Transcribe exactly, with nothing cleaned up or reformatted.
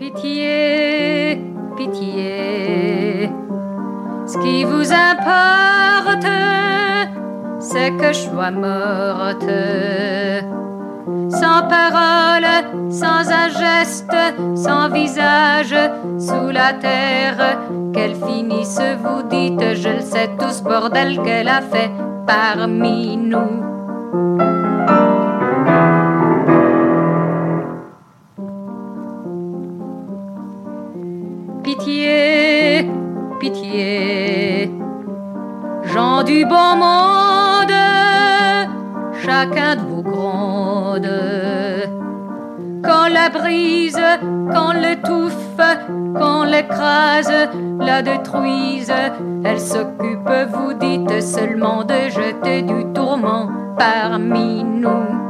Pitié, pitié, ce qui vous importe, c'est que je sois morte. Sans parole, sans un geste, sans visage, sous la terre, qu'elle finisse, vous dites, je le sais, tout ce bordel qu'elle a fait parmi nous. Pitié, pitié, gens du bon monde, chacun de vous gronde. Qu'on la brise, qu'on l'étouffe, qu'on l'écrase, la détruise, elle s'occupe, vous dites, seulement de jeter du tourment parmi nous.